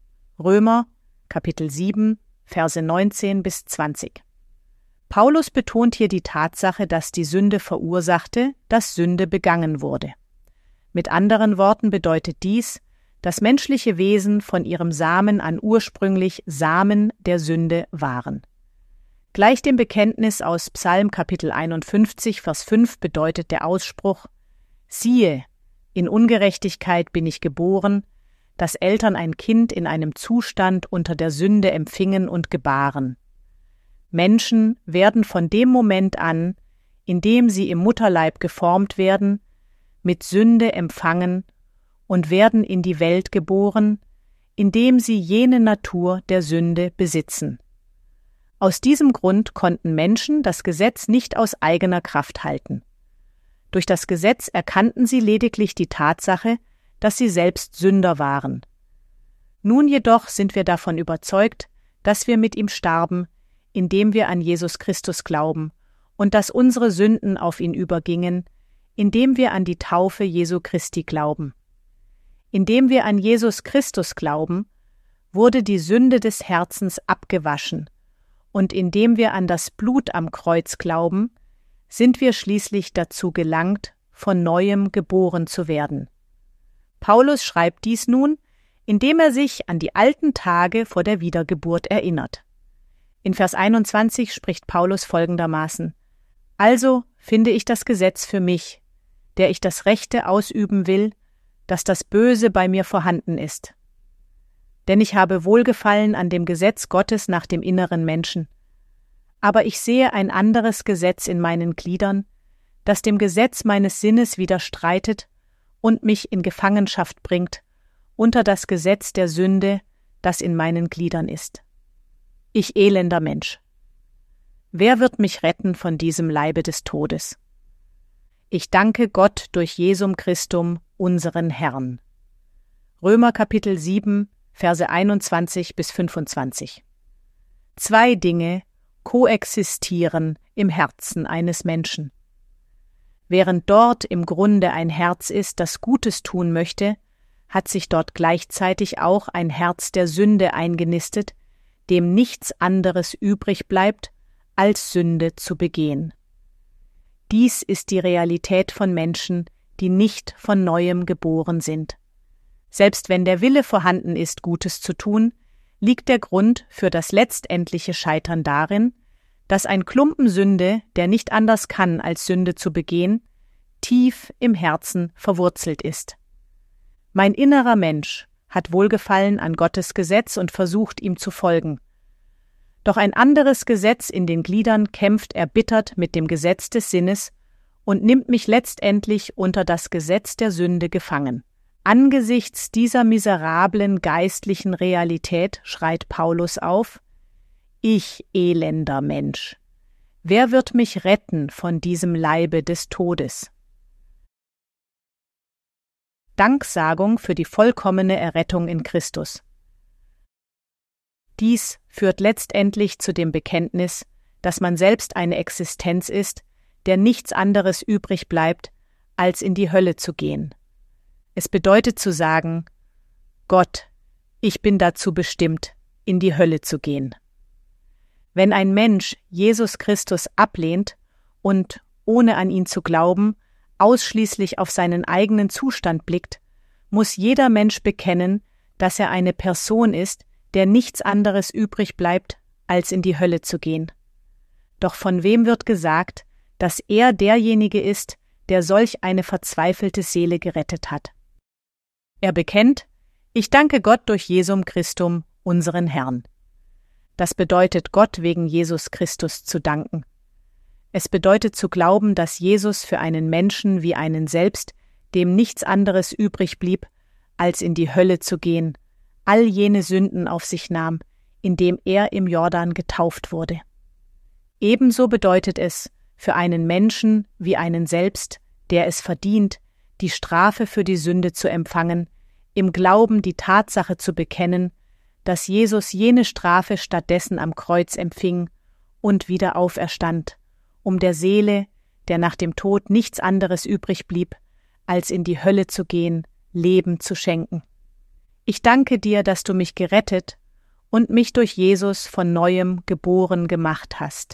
S1: Römer, Kapitel 7, Verse 19 bis 20. Paulus betont hier die Tatsache, dass die Sünde verursachte, dass Sünde begangen wurde. Mit anderen Worten bedeutet dies, dass menschliche Wesen von ihrem Samen an ursprünglich Samen der Sünde waren. Gleich dem Bekenntnis aus Psalm Kapitel 51, Vers 5 bedeutet der Ausspruch: Siehe, in Ungerechtigkeit bin ich geboren, dass Eltern ein Kind in einem Zustand unter der Sünde empfingen und gebaren. Menschen werden von dem Moment an, in dem sie im Mutterleib geformt werden, mit Sünde empfangen und werden in die Welt geboren, indem sie jene Natur der Sünde besitzen. Aus diesem Grund konnten Menschen das Gesetz nicht aus eigener Kraft halten. Durch das Gesetz erkannten sie lediglich die Tatsache, dass sie selbst Sünder waren. Nun jedoch sind wir davon überzeugt, dass wir mit ihm starben, indem wir an Jesus Christus glauben, und dass unsere Sünden auf ihn übergingen, indem wir an die Taufe Jesu Christi glauben. Indem wir an Jesus Christus glauben, wurde die Sünde des Herzens abgewaschen, und indem wir an das Blut am Kreuz glauben, sind wir schließlich dazu gelangt, von Neuem geboren zu werden. Paulus schreibt dies nun, indem er sich an die alten Tage vor der Wiedergeburt erinnert. In Vers 21 spricht Paulus folgendermaßen: Also finde ich das Gesetz für mich, der ich das Rechte ausüben will, dass das Böse bei mir vorhanden ist. Denn ich habe Wohlgefallen an dem Gesetz Gottes nach dem inneren Menschen. Aber ich sehe ein anderes Gesetz in meinen Gliedern, das dem Gesetz meines Sinnes widerstreitet und mich in Gefangenschaft bringt, unter das Gesetz der Sünde, das in meinen Gliedern ist. Ich elender Mensch! Wer wird mich retten von diesem Leibe des Todes? Ich danke Gott durch Jesum Christum, unseren Herrn. Römer Kapitel 7, Verse 21 bis 25. 2 Dinge koexistieren im Herzen eines Menschen. Während dort im Grunde ein Herz ist, das Gutes tun möchte, hat sich dort gleichzeitig auch ein Herz der Sünde eingenistet, dem nichts anderes übrig bleibt, als Sünde zu begehen. Dies ist die Realität von Menschen, die nicht von Neuem geboren sind. Selbst wenn der Wille vorhanden ist, Gutes zu tun, liegt der Grund für das letztendliche Scheitern darin, dass ein Klumpen Sünde, der nicht anders kann, als Sünde zu begehen, tief im Herzen verwurzelt ist. Mein innerer Mensch hat Wohlgefallen an Gottes Gesetz und versucht, ihm zu folgen. Doch ein anderes Gesetz in den Gliedern kämpft erbittert mit dem Gesetz des Sinnes und nimmt mich letztendlich unter das Gesetz der Sünde gefangen. Angesichts dieser miserablen geistlichen Realität schreit Paulus auf: Ich elender Mensch! Wer wird mich retten von diesem Leibe des Todes? Danksagung für die vollkommene Errettung in Christus. Dies führt letztendlich zu dem Bekenntnis, dass man selbst eine Existenz ist, der nichts anderes übrig bleibt, als in die Hölle zu gehen. Es bedeutet zu sagen: Gott, ich bin dazu bestimmt, in die Hölle zu gehen. Wenn ein Mensch Jesus Christus ablehnt und, ohne an ihn zu glauben, ausschließlich auf seinen eigenen Zustand blickt, muss jeder Mensch bekennen, dass er eine Person ist, der nichts anderes übrig bleibt, als in die Hölle zu gehen. Doch von wem wird gesagt, dass er derjenige ist, der solch eine verzweifelte Seele gerettet hat? Er bekennt: Ich danke Gott durch Jesum Christum, unseren Herrn. Das bedeutet, Gott wegen Jesus Christus zu danken. Es bedeutet zu glauben, dass Jesus für einen Menschen wie einen selbst, dem nichts anderes übrig blieb, als in die Hölle zu gehen, all jene Sünden auf sich nahm, indem er im Jordan getauft wurde. Ebenso bedeutet es, für einen Menschen wie einen selbst, der es verdient, die Strafe für die Sünde zu empfangen, im Glauben die Tatsache zu bekennen, dass Jesus jene Strafe stattdessen am Kreuz empfing und wieder auferstand, um der Seele, der nach dem Tod nichts anderes übrig blieb, als in die Hölle zu gehen, Leben zu schenken. Ich danke dir, dass du mich gerettet und mich durch Jesus von Neuem geboren gemacht hast.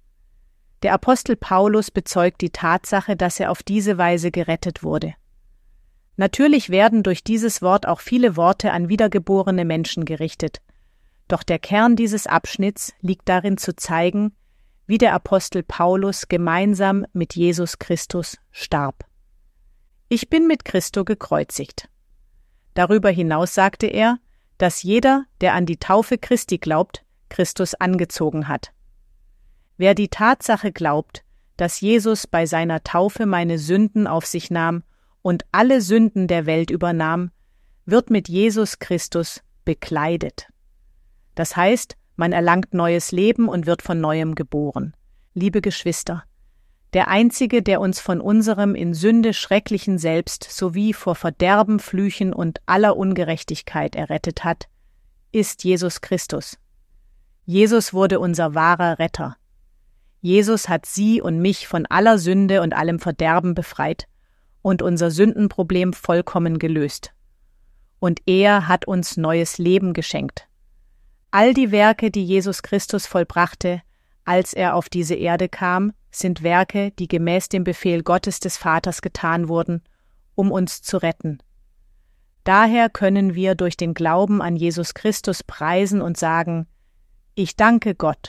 S1: Der Apostel Paulus bezeugt die Tatsache, dass er auf diese Weise gerettet wurde. Natürlich werden durch dieses Wort auch viele Worte an wiedergeborene Menschen gerichtet, doch der Kern dieses Abschnitts liegt darin zu zeigen, wie der Apostel Paulus gemeinsam mit Jesus Christus starb. Ich bin mit Christo gekreuzigt. Darüber hinaus sagte er, dass jeder, der an die Taufe Christi glaubt, Christus angezogen hat. Wer die Tatsache glaubt, dass Jesus bei seiner Taufe meine Sünden auf sich nahm und alle Sünden der Welt übernahm, wird mit Jesus Christus bekleidet. Das heißt, man erlangt neues Leben und wird von Neuem geboren. Liebe Geschwister, der Einzige, der uns von unserem in Sünde schrecklichen Selbst sowie vor Verderben, Flüchen und aller Ungerechtigkeit errettet hat, ist Jesus Christus. Jesus wurde unser wahrer Retter. Jesus hat Sie und mich von aller Sünde und allem Verderben befreit und unser Sündenproblem vollkommen gelöst. Und er hat uns neues Leben geschenkt. All die Werke, die Jesus Christus vollbrachte, als er auf diese Erde kam, sind Werke, die gemäß dem Befehl Gottes des Vaters getan wurden, um uns zu retten. Daher können wir durch den Glauben an Jesus Christus preisen und sagen: Ich danke Gott.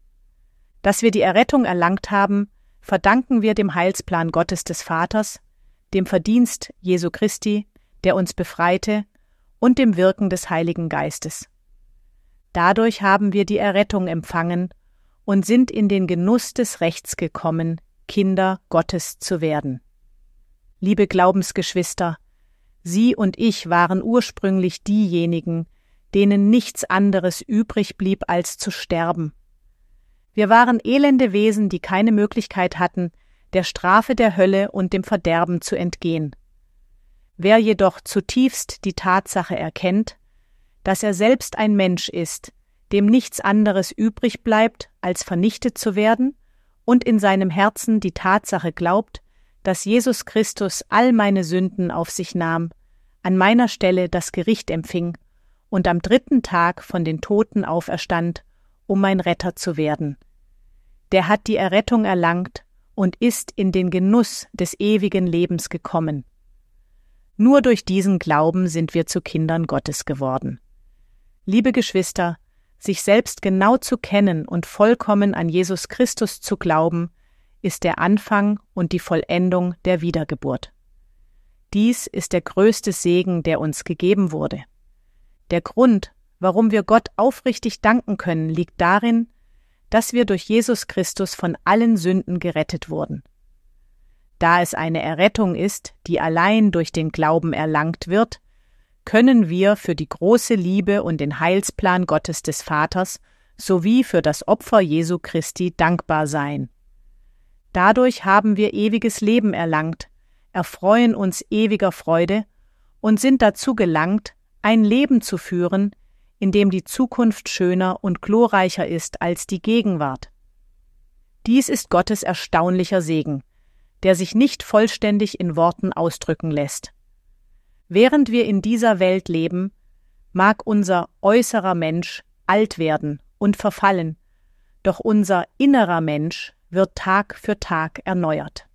S1: Dass wir die Errettung erlangt haben, verdanken wir dem Heilsplan Gottes des Vaters, dem Verdienst Jesu Christi, der uns befreite, und dem Wirken des Heiligen Geistes. Dadurch haben wir die Errettung empfangen und sind in den Genuss des Rechts gekommen, Kinder Gottes zu werden. Liebe Glaubensgeschwister, Sie und ich waren ursprünglich diejenigen, denen nichts anderes übrig blieb, als zu sterben. Wir waren elende Wesen, die keine Möglichkeit hatten, der Strafe der Hölle und dem Verderben zu entgehen. Wer jedoch zutiefst die Tatsache erkennt, dass er selbst ein Mensch ist, dem nichts anderes übrig bleibt, als vernichtet zu werden, und in seinem Herzen die Tatsache glaubt, dass Jesus Christus all meine Sünden auf sich nahm, an meiner Stelle das Gericht empfing und am 3. Tag von den Toten auferstand, um mein Retter zu werden. Der hat die Errettung erlangt und ist in den Genuss des ewigen Lebens gekommen. Nur durch diesen Glauben sind wir zu Kindern Gottes geworden. Liebe Geschwister, sich selbst genau zu kennen und vollkommen an Jesus Christus zu glauben, ist der Anfang und die Vollendung der Wiedergeburt. Dies ist der größte Segen, der uns gegeben wurde. Der Grund, warum wir Gott aufrichtig danken können, liegt darin, dass wir durch Jesus Christus von allen Sünden gerettet wurden. Da es eine Errettung ist, die allein durch den Glauben erlangt wird, können wir für die große Liebe und den Heilsplan Gottes des Vaters sowie für das Opfer Jesu Christi dankbar sein. Dadurch haben wir ewiges Leben erlangt, erfreuen uns ewiger Freude und sind dazu gelangt, ein Leben zu führen, in dem die Zukunft schöner und glorreicher ist als die Gegenwart. Dies ist Gottes erstaunlicher Segen, der sich nicht vollständig in Worten ausdrücken lässt. Während wir in dieser Welt leben, mag unser äußerer Mensch alt werden und verfallen, doch unser innerer Mensch wird Tag für Tag erneuert.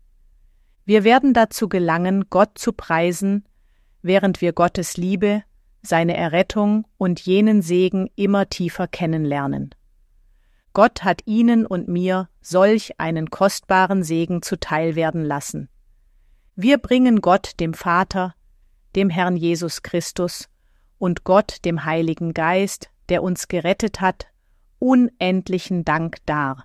S1: Wir werden dazu gelangen, Gott zu preisen, während wir Gottes Liebe, seine Errettung und jenen Segen immer tiefer kennenlernen. Gott hat Ihnen und mir solch einen kostbaren Segen zuteil werden lassen. Wir bringen Gott, dem Vater, dem Herrn Jesus Christus und Gott, dem Heiligen Geist, der uns gerettet hat, unendlichen Dank dar.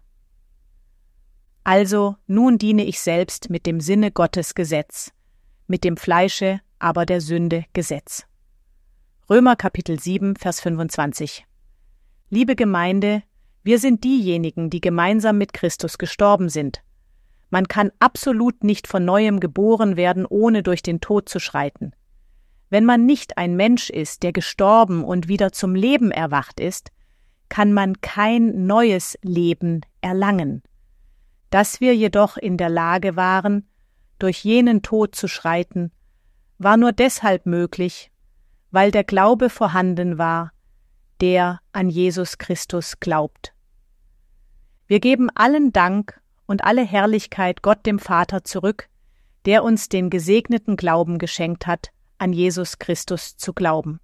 S1: Also, nun diene ich selbst mit dem Sinne Gottes Gesetz, mit dem Fleische aber der Sünde Gesetz. Römer Kapitel 7, Vers 25. Liebe Gemeinde, wir sind diejenigen, die gemeinsam mit Christus gestorben sind. Man kann absolut nicht von Neuem geboren werden, ohne durch den Tod zu schreiten. Wenn man nicht ein Mensch ist, der gestorben und wieder zum Leben erwacht ist, kann man kein neues Leben erlangen. Dass wir jedoch in der Lage waren, durch jenen Tod zu schreiten, war nur deshalb möglich, weil der Glaube vorhanden war, der an Jesus Christus glaubt. Wir geben allen Dank und alle Herrlichkeit Gott dem Vater zurück, der uns den gesegneten Glauben geschenkt hat, an Jesus Christus zu glauben.